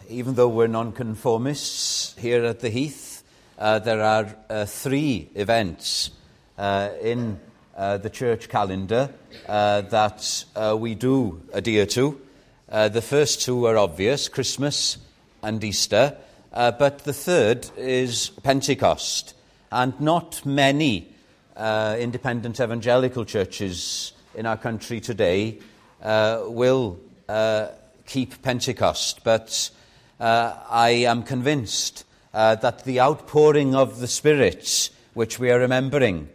even though we're nonconformists here at the Heath, there are 3 events in the church calendar that we do adhere to. The first 2 are obvious, Christmas and Easter, but the third is Pentecost. And not many independent evangelical churches in our country today will keep Pentecost, but I am convinced that the outpouring of the Spirit, which we are remembering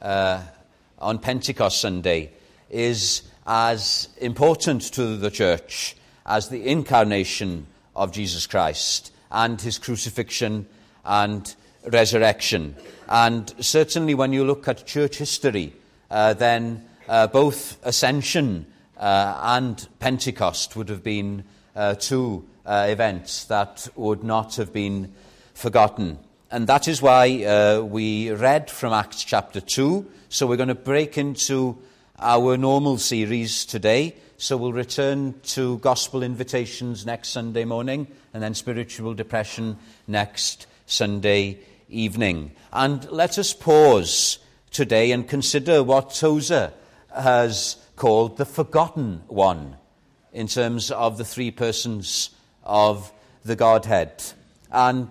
on Pentecost Sunday, is as important to the church as the incarnation of Jesus Christ and his crucifixion and resurrection. And certainly when you look at church history, then both Ascension and Pentecost would have been 2 events that would not have been forgotten. And that is why we read from Acts chapter 2. So we're going to break into our normal series today. So we'll return to gospel invitations next Sunday morning and then spiritual depression next Sunday evening. And let us pause today and consider what Tozer has called the forgotten one in terms of the 3 persons of the Godhead. And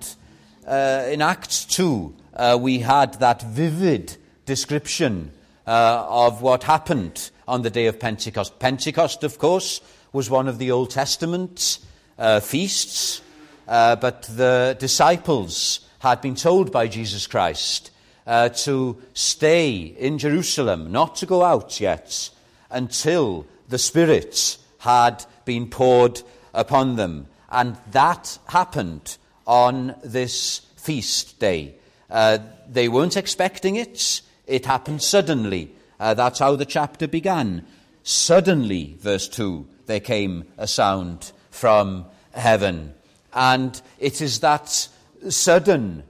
in Acts 2, we had that vivid description of what happened on the day of Pentecost. Pentecost, of course, was one of the Old Testament feasts, but the disciples had been told by Jesus Christ to stay in Jerusalem, not to go out yet, until the Spirit had been poured upon them. And that happened on this feast day. They weren't expecting it. It happened suddenly. That's how the chapter began. Suddenly, verse 2, there came a sound from heaven. And it is that sudden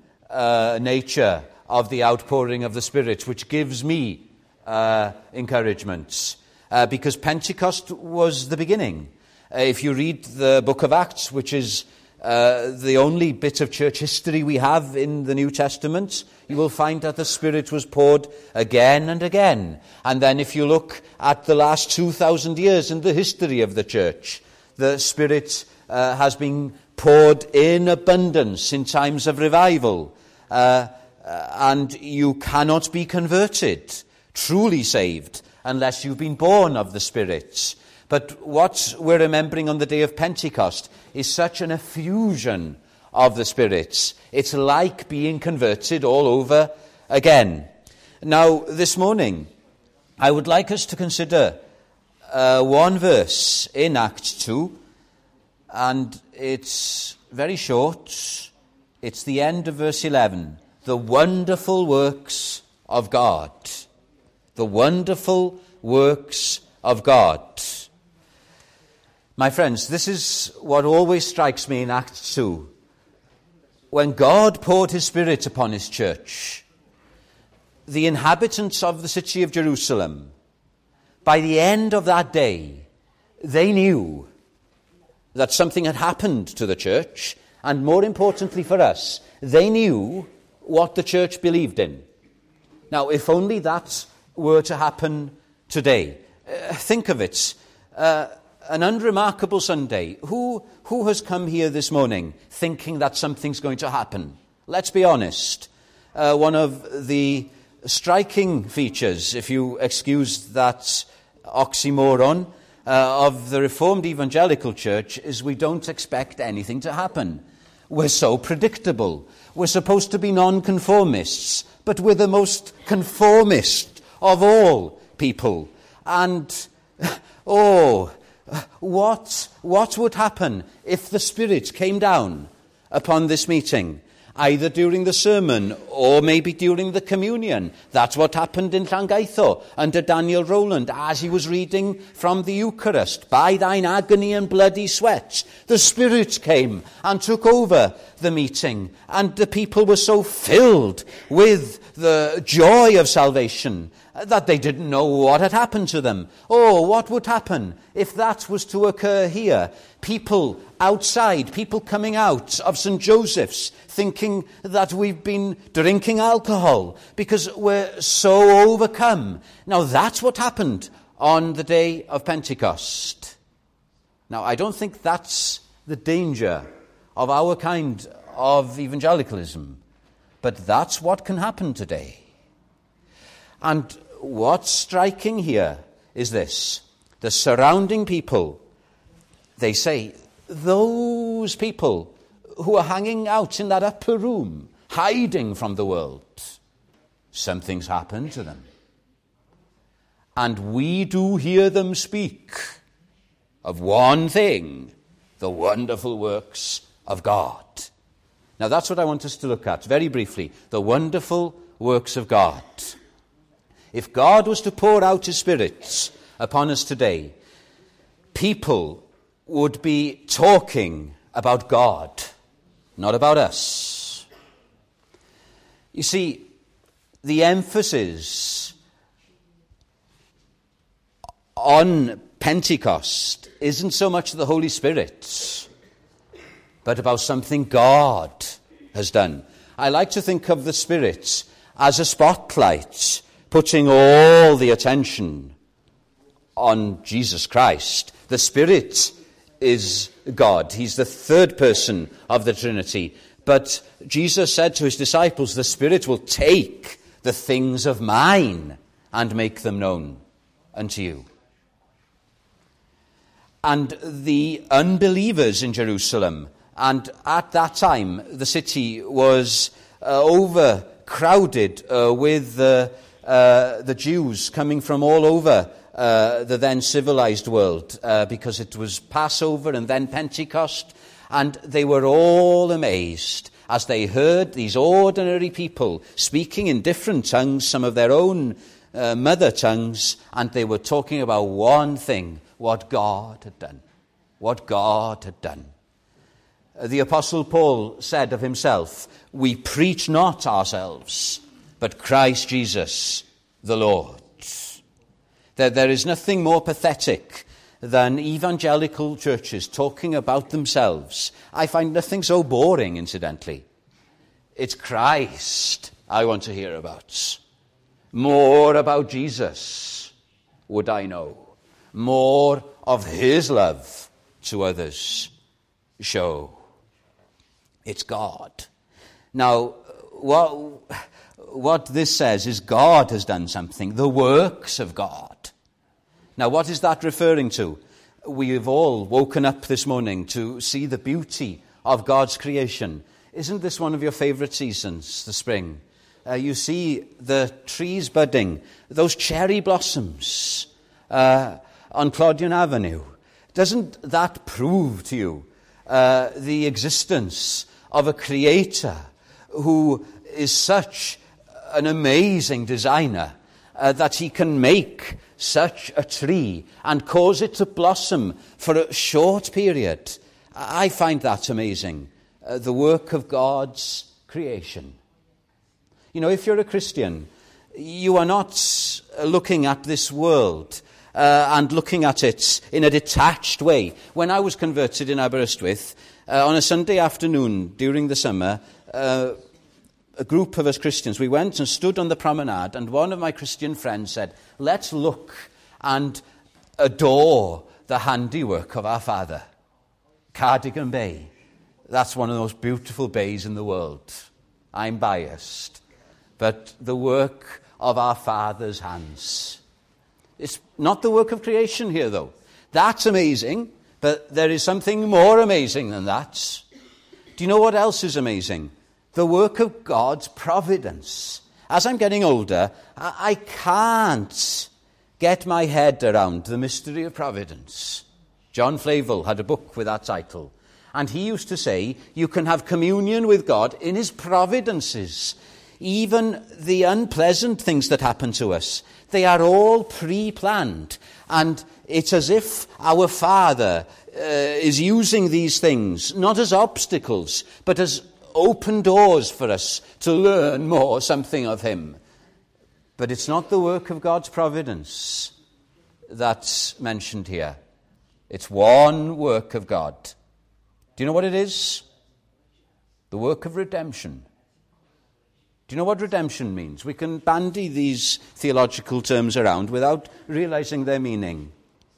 nature of the outpouring of the Spirit which gives me encouragement. Because Pentecost was the beginning. If you read the book of Acts, which is the only bit of church history we have in the New Testament, you will find that the Spirit was poured again and again. And then if you look at the last 2,000 years in the history of the church, the Spirit has been poured in abundance in times of revival. And you cannot be converted, truly saved, unless you've been born of the Spirit. But what we're remembering on the day of Pentecost is such an effusion of the Spirit. It's like being converted all over again. Now, this morning, I would like us to consider one verse in Acts 2, and it's very short. It's the end of verse 11. The wonderful works of God. The wonderful works of God. My friends, this is what always strikes me in Acts 2. When God poured his Spirit upon his church, the inhabitants of the city of Jerusalem, by the end of that day, they knew that something had happened to the church, and more importantly for us, they knew what the church believed in. Now, if only that were to happen today. Think of it. An unremarkable Sunday. Who has come here this morning thinking that something's going to happen? Let's be honest. One of the striking features, if you excuse that oxymoron, of the Reformed Evangelical Church is we don't expect anything to happen. We're so predictable. We're supposed to be nonconformists, but we're the most conformist of all people. And, what would happen if the Spirit came down upon this meeting, either during the sermon or maybe during the communion? That's what happened in Llangeitho under Daniel Rowland as he was reading from the Eucharist. By thine agony and bloody sweat, the Spirit came and took over the meeting, and the people were so filled with the joy of salvation that they didn't know what had happened to them. Oh, what would happen if that was to occur here? People outside, people coming out of St. Joseph's thinking that we've been drinking alcohol because we're so overcome. Now, that's what happened on the day of Pentecost. Now, I don't think that's the danger of our kind of evangelicalism, but that's what can happen today. And what's striking here is this. The surrounding people, they say, those people who are hanging out in that upper room, hiding from the world, something's happened to them. And we do hear them speak of one thing, the wonderful works of God. Now that's what I want us to look at very briefly, the wonderful works of God. If God was to pour out his Spirit upon us today, people would be talking about God, not about us. You see, the emphasis on Pentecost isn't so much the Holy Spirit, but about something God has done. I like to think of the Spirit as a spotlight, putting all the attention on Jesus Christ. The Spirit is God. He's the third person of the Trinity. But Jesus said to his disciples, the Spirit will take the things of mine and make them known unto you. And the unbelievers in Jerusalem, and at that time the city was overcrowded with the Jews coming from all over the then civilized world, because it was Passover and then Pentecost, and they were all amazed as they heard these ordinary people speaking in different tongues, some of their own mother tongues, and they were talking about one thing, what God had done. What God had done. The Apostle Paul said of himself, we preach not ourselves, but Christ Jesus the Lord. There is nothing more pathetic than evangelical churches talking about themselves. I find nothing so boring, incidentally. It's Christ I want to hear about. More about Jesus would I know. More of his love to others show. It's God. Now, what this says is God has done something, the works of God. Now, what is that referring to? We have all woken up this morning to see the beauty of God's creation. Isn't this one of your favorite seasons, the spring? You see the trees budding, those cherry blossoms on Clodion Avenue. Doesn't that prove to you the existence of a creator who is such an amazing designer that he can make such a tree and cause it to blossom for a short period? I find that amazing. The work of God's creation. You know, if you're a Christian, you are not looking at this world and looking at it in a detached way. When I was converted in Aberystwyth, on a Sunday afternoon during the summer, a group of us Christians, we went and stood on the promenade, and one of my Christian friends said, let's look and adore the handiwork of our Father. Cardigan Bay. That's one of the most beautiful bays in the world. I'm biased. But the work of our Father's hands. It's not the work of creation here, though. That's amazing, but there is something more amazing than that. Do you know what else is amazing? The work of God's providence. As I'm getting older, I can't get my head around the mystery of providence. John Flavel had a book with that title. And he used to say, you can have communion with God in his providences. Even the unpleasant things that happen to us, they are all pre-planned. And it's as if our Father is using these things, not as obstacles, but as open doors for us to learn more something of him. But it's not the work of God's providence that's mentioned here. It's one work of God. Do you know what it is? The work of redemption. Do you know what redemption means? We can bandy these theological terms around without realizing their meaning.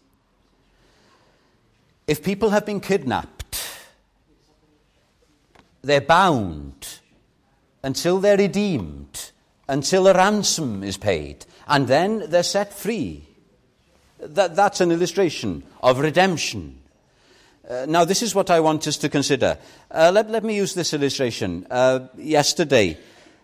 If people have been kidnapped, they're bound until they're redeemed, until a ransom is paid, and then they're set free. That's an illustration of redemption. Now, this is what I want us to consider. Let me use this illustration. Yesterday,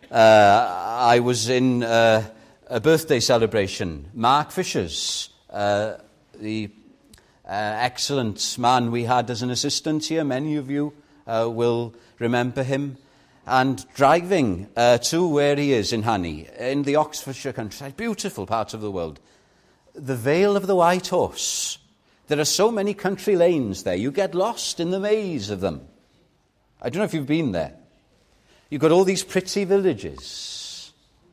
I was in a birthday celebration. Mark Fisher's, the excellent man we had as an assistant here. Many of you will remember him. And driving to where he is in Honey, in the Oxfordshire countryside, beautiful part of the world, the Vale of the White Horse. There are so many country lanes there. You get lost in the maze of them. I don't know if you've been there. You've got all these pretty villages.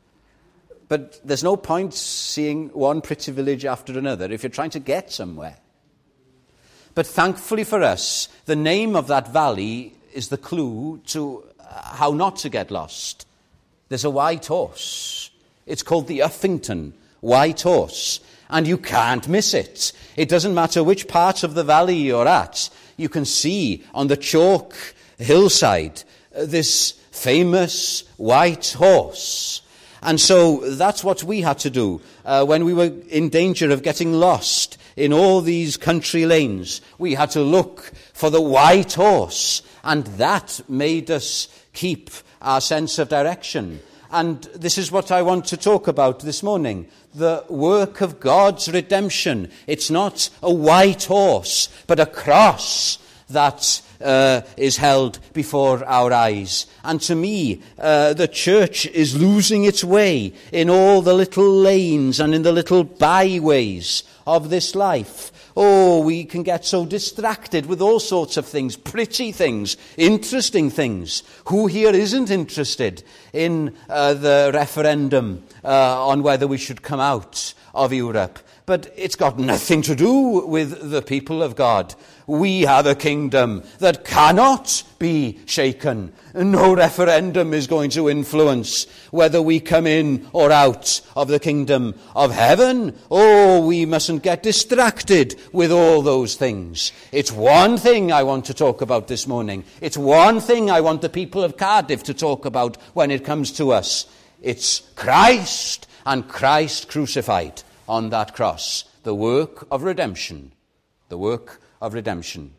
But there's no point seeing one pretty village after another if you're trying to get somewhere. But thankfully for us, the name of that valley is the clue to how not to get lost. There's a white horse. It's called the Uffington White Horse. And you can't miss it. It doesn't matter which part of the valley you're at. You can see on the chalk hillside this famous white horse. And so that's what we had to do when we were in danger of getting lost in all these country lanes. We had to look for the white horse, and that made us keep our sense of direction. And this is what I want to talk about this morning. The work of God's redemption. It's not a white horse, but a cross that is held before our eyes. And to me, the church is losing its way in all the little lanes and in the little byways of this life. Oh, we can get so distracted with all sorts of things, pretty things, interesting things. Who here isn't interested in the referendum on whether we should come out of Europe? But it's got nothing to do with the people of God. We have a kingdom that cannot be shaken. No referendum is going to influence whether we come in or out of the kingdom of heaven. Oh, we mustn't get distracted with all those things. It's one thing I want to talk about this morning. It's one thing I want the people of Cardiff to talk about when it comes to us. It's Christ and Christ crucified on that cross. The work of redemption. The work of redemption.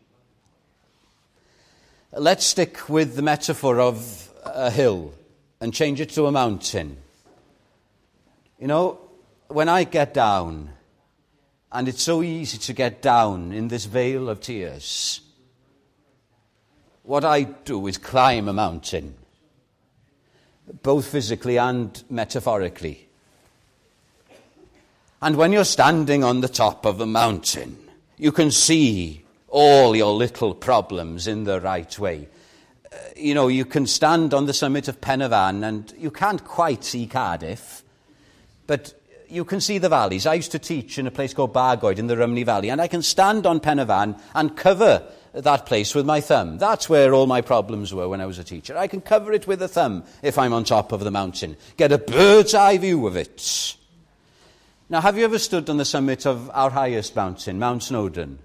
Let's stick with the metaphor of a hill and change it to a mountain. You know, when I get down, and it's so easy to get down in this vale of tears, what I do is climb a mountain, both physically and metaphorically. And when you're standing on the top of a mountain, you can see all your little problems in the right way. You can stand on the summit of Pen y Fan and you can't quite see Cardiff, but you can see the valleys. I used to teach in a place called Bargoed in the Rhymney Valley, and I can stand on Pen y Fan and cover that place with my thumb. That's where all my problems were when I was a teacher. I can cover it with a thumb if I'm on top of the mountain. Get a bird's eye view of it. Now, have you ever stood on the summit of our highest mountain, Mount Snowdon?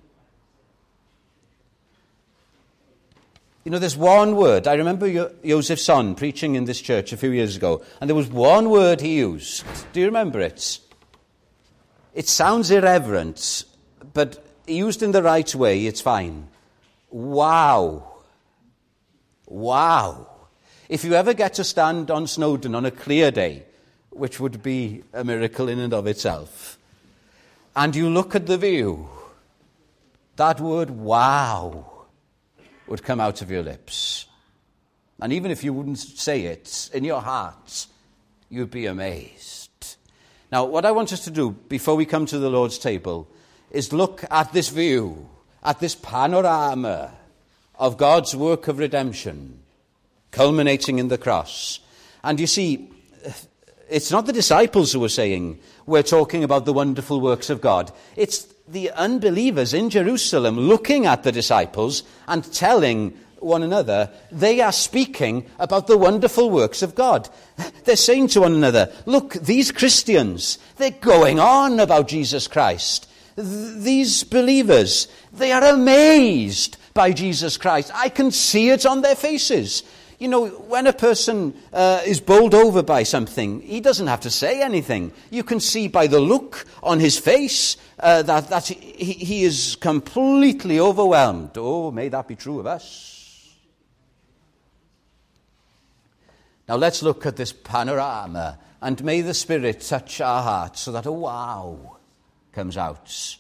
There's one word. I remember Joseph Son preaching in this church a few years ago, and there was one word he used. Do you remember it? It sounds irreverent, but used in the right way, it's fine. Wow. Wow. If you ever get to stand on Snowdon on a clear day, which would be a miracle in and of itself, and you look at the view, that word wow would come out of your lips. And even if you wouldn't say it, in your heart, you'd be amazed. Now, what I want us to do before we come to the Lord's table is look at this view, at this panorama of God's work of redemption, culminating in the cross. And you see, It's not the disciples who are saying, we're talking about the wonderful works of God. It's the unbelievers in Jerusalem looking at the disciples and telling one another they are speaking about the wonderful works of God. They're saying to one another, look, these Christians, they're going on about Jesus Christ. These believers, they are amazed by Jesus Christ. I can see it on their faces. You know, when a person is bowled over by something, he doesn't have to say anything. You can see by the look on his face that he is completely overwhelmed. Oh, may that be true of us. Now let's look at this panorama, and may the Spirit touch our hearts so that a wow comes out.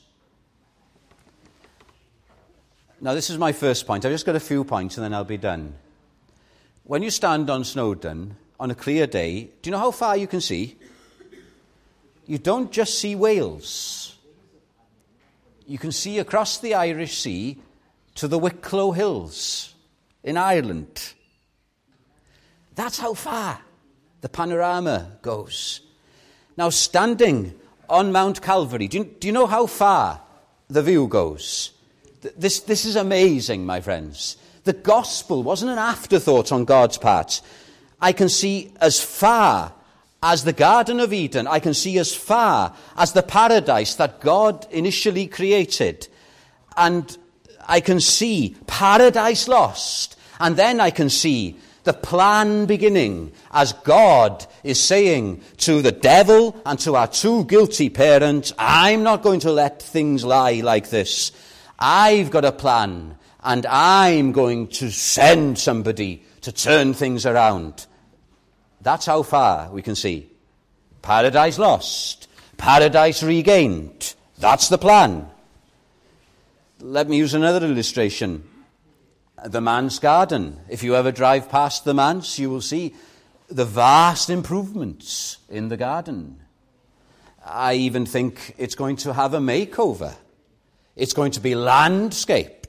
Now this is my first point. I've just got a few points and then I'll be done. When you stand on Snowdon on a clear day, do you know how far you can see? You don't just see Wales. You can see across the Irish Sea to the Wicklow Hills in Ireland. That's how far the panorama goes. Now, standing on Mount Calvary, do you know how far the view goes? This is amazing, my friends. The gospel wasn't an afterthought on God's part. I can see as far as the Garden of Eden. I can see as far as the paradise that God initially created. And I can see paradise lost. And then I can see the plan beginning as God is saying to the devil and to our two guilty parents, I'm not going to let things lie like this. I've got a plan, and I'm going to send somebody to turn things around. That's how far we can see. Paradise lost, paradise regained. That's the plan. Let me use another illustration. The Manse Garden. If you ever drive past the Manse, you will see the vast improvements in the garden. I even think it's going to have a makeover. It's going to be landscaped.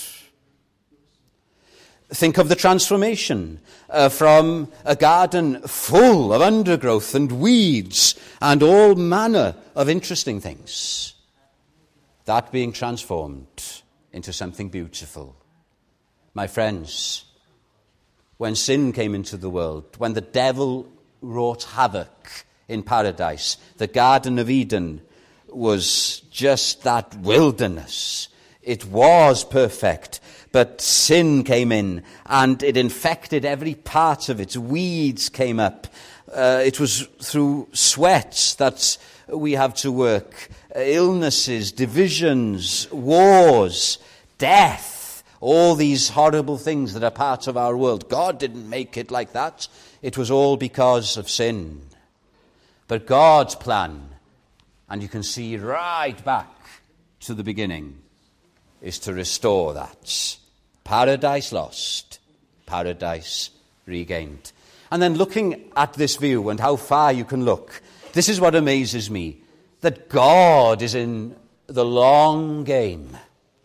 Think of the transformation from a garden full of undergrowth and weeds and all manner of interesting things. That being transformed into something beautiful. My friends, when sin came into the world, when the devil wrought havoc in paradise, the Garden of Eden was just that wilderness. It was perfect, but sin came in and it infected every part of it. Weeds came up. It was through sweat that we have to work. Illnesses, divisions, wars, death. All these horrible things that are part of our world. God didn't make it like that. It was all because of sin. But God's plan, and you can see right back to the beginning, is to restore that. Paradise lost, paradise regained. And then looking at this view and how far you can look, this is what amazes me, that God is in the long game.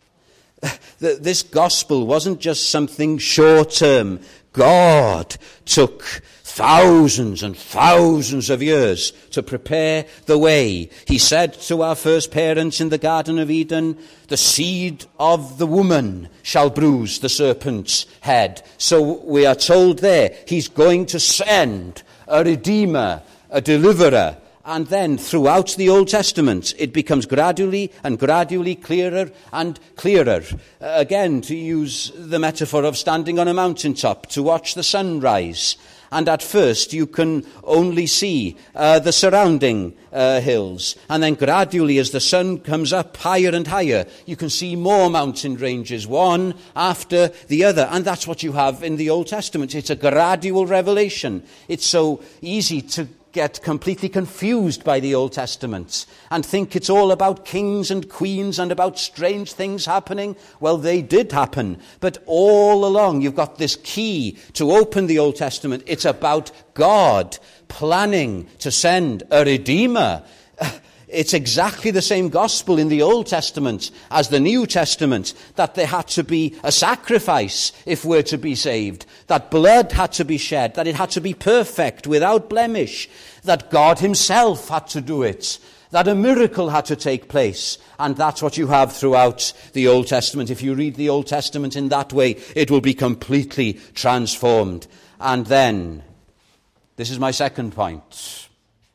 This gospel wasn't just something short-term. God took thousands and thousands of years to prepare the way. He said to our first parents in the Garden of Eden, the seed of the woman shall bruise the serpent's head. So we are told there, he's going to send a redeemer, a deliverer. And then throughout the Old Testament, it becomes gradually and gradually clearer and clearer. Again, to use the metaphor of standing on a mountaintop to watch the sunrise. And at first, you can only see the surrounding hills. And then gradually, as the sun comes up higher and higher, you can see more mountain ranges, one after the other. And that's what you have in the Old Testament. It's a gradual revelation. It's so easy to get completely confused by the Old Testament and think it's all about kings and queens and about strange things happening. Well, they did happen. But all along, you've got this key to open the Old Testament. It's about God planning to send a redeemer. it's exactly the same gospel in the Old Testament as the New Testament, that there had to be a sacrifice if we're to be saved, that blood had to be shed, that it had to be perfect, without blemish, that God himself had to do it, that a miracle had to take place. And that's what you have throughout the Old Testament. If you read the Old Testament in that way, it will be completely transformed. And then, this is my second point.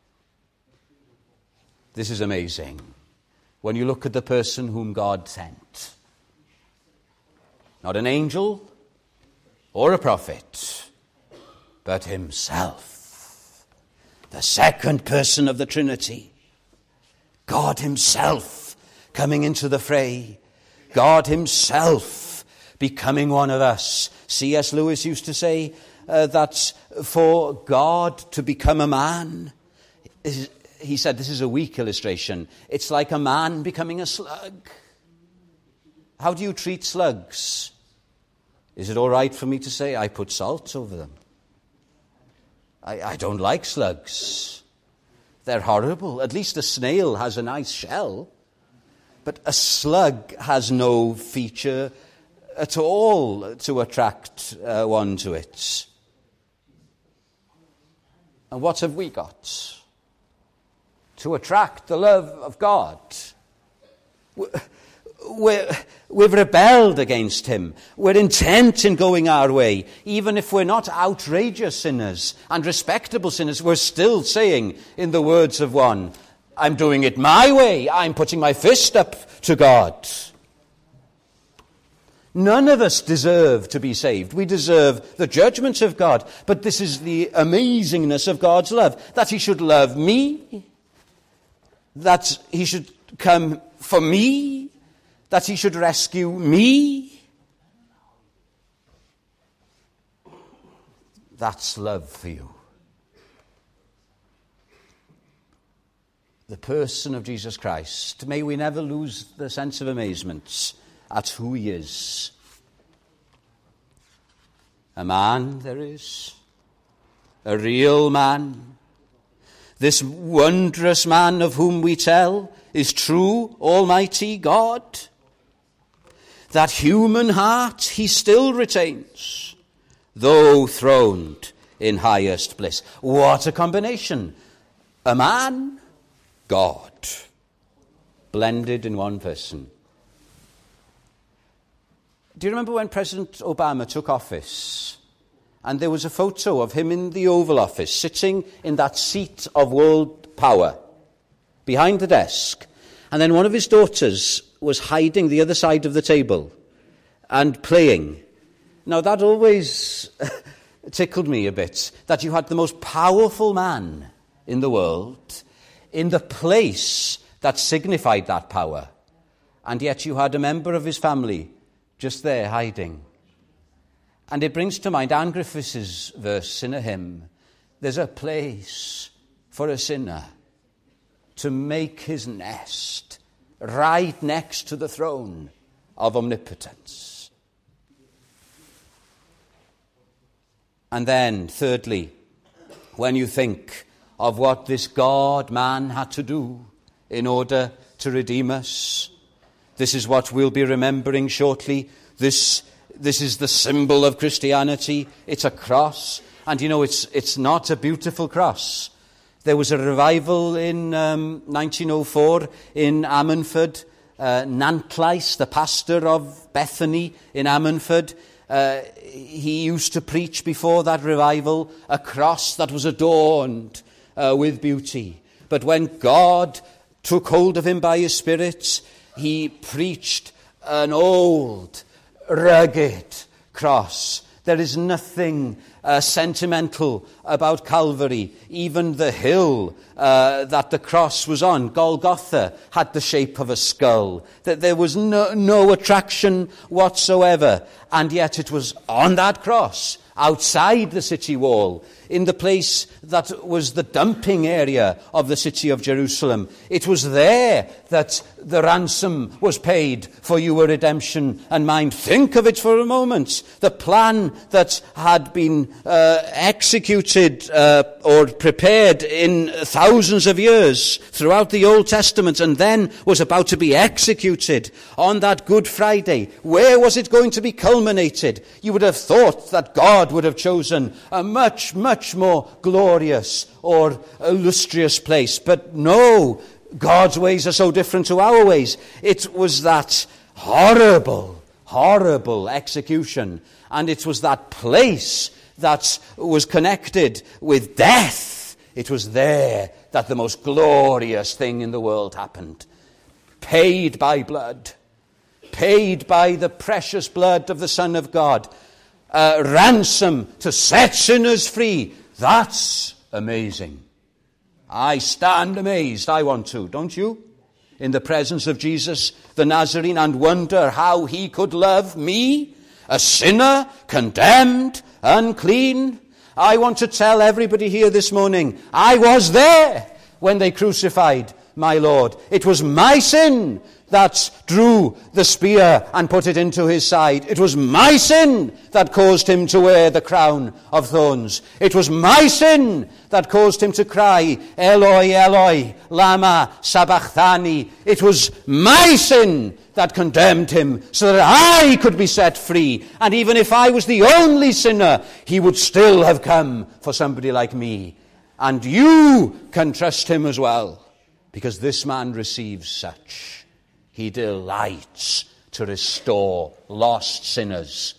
This is amazing. When you look at the person whom God sent, not an angel or a prophet, but himself, the second person of the Trinity, God himself coming into the fray, God himself becoming one of us. C.S. Lewis used to say that for God to become a man, he said, this is a weak illustration, it's like a man becoming a slug. How do you treat slugs? Is it all right for me to say I put salt over them? I don't like slugs. They're horrible. At least a snail has a nice shell. But a slug has no feature at all to attract one to it. And what have we got to attract the love of God? We've rebelled against him. We're intent in going our way. Even if we're not outrageous sinners and respectable sinners, we're still saying, in the words of one, I'm doing it my way. I'm putting my fist up to God. None of us deserve to be saved. We deserve the judgment of God. But this is the amazingness of God's love, that he should love me, that he should come for me, that he should rescue me. That's love for you. The person of Jesus Christ. May we never lose the sense of amazement at who he is. A man there is, a real man. This wondrous man of whom we tell is true, almighty God. That human heart he still retains, though throned in highest bliss. What a combination. A man, God, blended in one person. Do you remember when President Obama took office and there was a photo of him in the Oval Office sitting in that seat of world power behind the desk, and then one of his daughters was hiding the other side of the table and playing? Now that always tickled me a bit, that you had the most powerful man in the world in the place that signified that power, and yet you had a member of his family just there hiding. And it brings to mind Anne Griffiths' verse in a hymn, there's a place for a sinner to make his nest right next to the throne of omnipotence. And then, thirdly, when you think of what this God-man had to do in order to redeem us, this is what we'll be remembering shortly. This is the symbol of Christianity. It's a cross. And you know, it's not a beautiful cross. There was a revival in 1904 in Ammanford. Nantlais, the pastor of Bethany in Ammanford, he used to preach before that revival a cross that was adorned with beauty. But when God took hold of him by his Spirit, he preached an old, rugged cross. There is nothing sentimental about Calvary. Even the hill that the cross was on, Golgotha, had the shape of a skull. That there was no attraction whatsoever. And yet it was on that cross outside the city wall, in the place that was the dumping area of the city of Jerusalem. It was there that the ransom was paid for your redemption and mine. Think of it for a moment. The plan that had been executed or prepared in thousands of years throughout the Old Testament and then was about to be executed on that Good Friday. Where was it going to be culminated? You would have thought that God would have chosen a much, much more glorious or illustrious place. But no, God's ways are so different to our ways. It was that horrible, horrible execution. And it was that place that was connected with death. It was there that the most glorious thing in the world happened. Paid by blood. Paid by the precious blood of the Son of God. Ransom to set sinners free. That's amazing. I stand amazed. I want to, don't you? In the presence of Jesus the Nazarene, and wonder how he could love me, a sinner, condemned, unclean. I want to tell everybody here this morning, I was there when they crucified my Lord. It was my sin that drew the spear and put it into his side. It was my sin that caused him to wear the crown of thorns. It was my sin that caused him to cry, Eloi, Eloi, lama sabachthani. It was my sin that condemned him so that I could be set free. And even if I was the only sinner, he would still have come for somebody like me. And you can trust him as well, because this man receives such. He delights to restore lost sinners.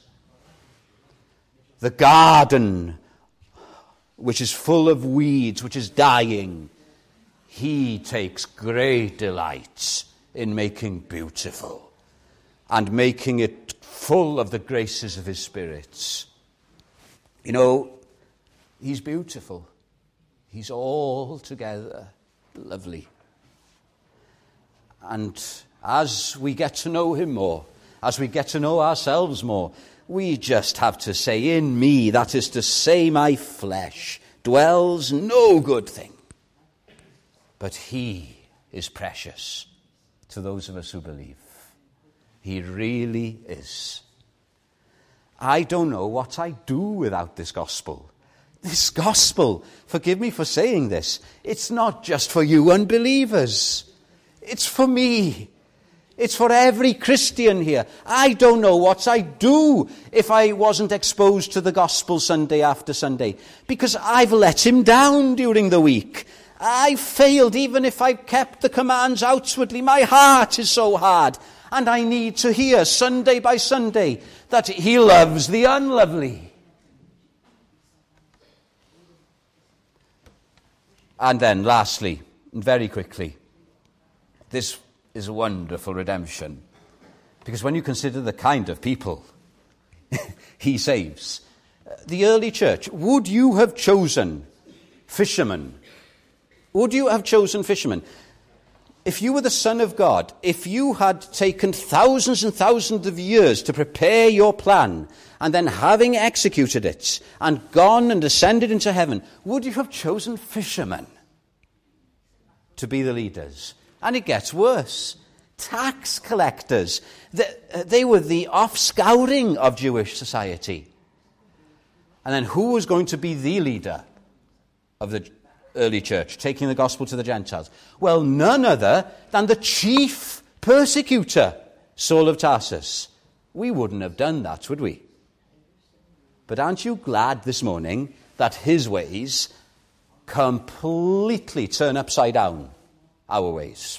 The garden, which is full of weeds, which is dying, he takes great delight in making beautiful and making it full of the graces of his Spirit. You know, he's beautiful. He's altogether lovely. And as we get to know him more, as we get to know ourselves more, we just have to say, in me, that is to say, my flesh, dwells no good thing. But he is precious to those of us who believe. He really is. I don't know what I'd do without this gospel. This gospel, forgive me for saying this, it's not just for you unbelievers. It's for me. It's for every Christian here. I don't know what I'd do if I wasn't exposed to the gospel Sunday after Sunday, because I've let him down during the week. I failed even if I've kept the commands outwardly. My heart is so hard, and I need to hear Sunday by Sunday that he loves the unlovely. And then lastly, and very quickly, this is a wonderful redemption. Because when you consider the kind of people he saves, the early church, would you have chosen fishermen? Would you have chosen fishermen? If you were the Son of God, if you had taken thousands and thousands of years to prepare your plan, and then having executed it, and gone and ascended into heaven, would you have chosen fishermen to be the leaders? And it gets worse. Tax collectors. They were the offscouring of Jewish society. And then who was going to be the leader of the early church, taking the gospel to the Gentiles? Well, none other than the chief persecutor, Saul of Tarsus. We wouldn't have done that, would we? But aren't you glad this morning that his ways completely turn upside down our ways?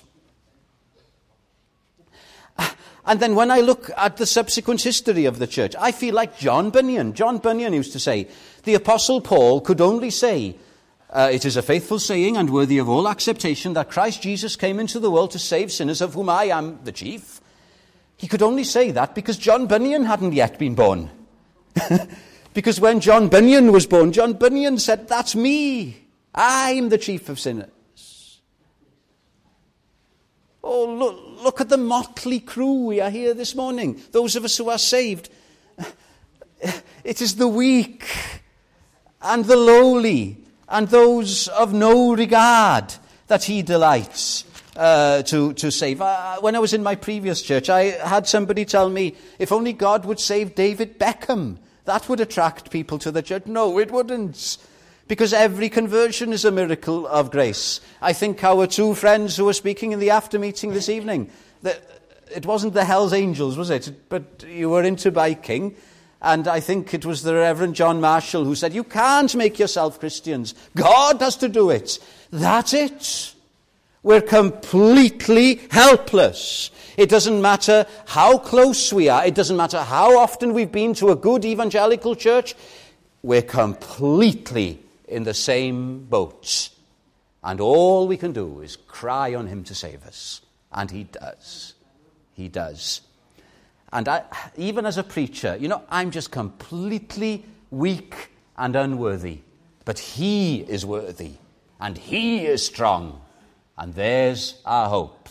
And then when I look at the subsequent history of the church, I feel like John Bunyan. John Bunyan used to say, the Apostle Paul could only say, it is a faithful saying and worthy of all acceptation that Christ Jesus came into the world to save sinners, of whom I am the chief. He could only say that because John Bunyan hadn't yet been born. Because when John Bunyan was born, John Bunyan said, that's me. I'm the chief of sinners. Oh, look at the motley crew we are here this morning. Those of us who are saved. It is the weak and the lowly and those of no regard that he delights to save. When I was in my previous church, I had somebody tell me, if only God would save David Beckham, that would attract people to the church. No, it wouldn't. Because every conversion is a miracle of grace. I think our two friends who were speaking in the after meeting this evening, it wasn't the Hells Angels, was it? But you were into biking. And I think it was the Reverend John Marshall who said, you can't make yourself Christians. God has to do it. That's it. We're completely helpless. It doesn't matter how close we are. It doesn't matter how often we've been to a good evangelical church. We're completely in the same boat. And all we can do is cry on him to save us. And he does. He does. And even as a preacher, I'm just completely weak and unworthy. But he is worthy. And he is strong. And there's our hope.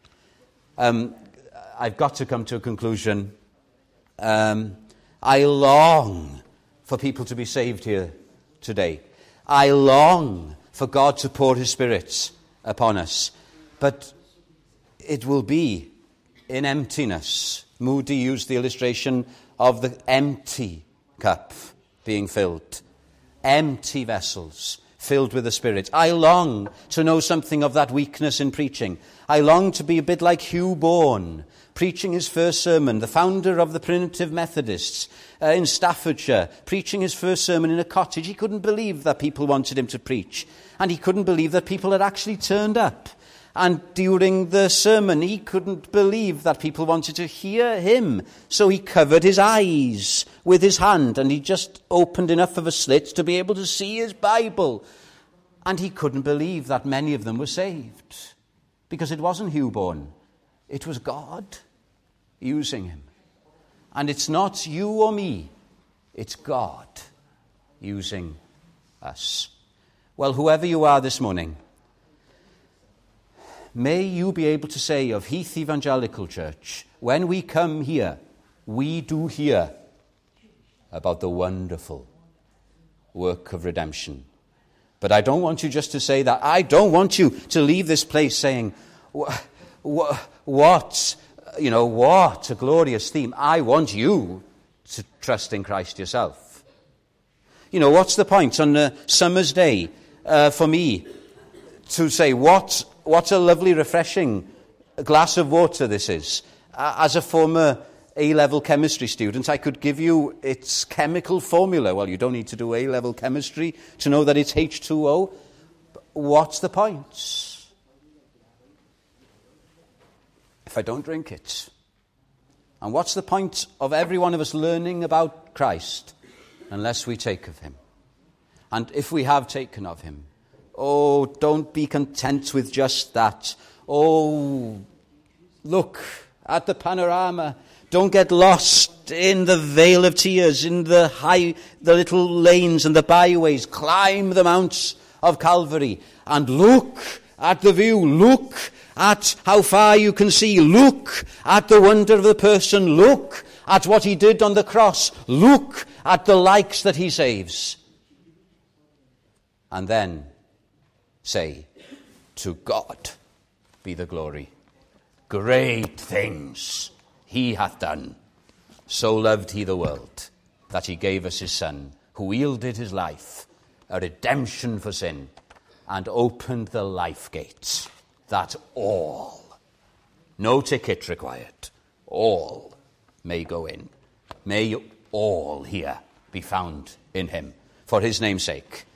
I've got to come to a conclusion. I long for people to be saved here today. I long for God to pour his Spirit upon us. But it will be in emptiness. Moody used the illustration of the empty cup being filled. Empty vessels filled with the Spirit. I long to know something of that weakness in preaching. I long to be a bit like Hugh Bourne, preaching his first sermon, the founder of the Primitive Methodists in Staffordshire, preaching his first sermon in a cottage. He couldn't believe that people wanted him to preach. And he couldn't believe that people had actually turned up. And during the sermon, he couldn't believe that people wanted to hear him. So he covered his eyes with his hand, and he just opened enough of a slit to be able to see his Bible. And he couldn't believe that many of them were saved. Because it wasn't Hugh Bourne. It was God using him. And it's not you or me. It's God using us. Well, whoever you are this morning, may you be able to say of Heath Evangelical Church, when we come here, we do hear about the wonderful work of redemption. But I don't want you just to say that. I don't want you to leave this place saying, what a glorious theme. I want you to trust in Christ yourself. What's the point on a summer's day for me to say, what a lovely, refreshing glass of water this is. As a former A-level chemistry student, I could give you its chemical formula. Well, you don't need to do A-level chemistry to know that it's H2O. What's the point if I don't drink it? And what's the point of every one of us learning about Christ unless we take of him? And if we have taken of him, oh, don't be content with just that. Oh, look at the panorama. Don't get lost in the vale of tears, in the little lanes and the byways. Climb the mounts of Calvary and look at the view. Look at how far you can see. Look at the wonder of the person. Look at what he did on the cross. Look at the likes that he saves. And then say, to God be the glory. Great things he hath done. So loved he the world, that he gave us his Son, who yielded his life, a redemption for sin, and opened the life gates, that all, no ticket required, all may go in. May all here be found in him. For his name's sake,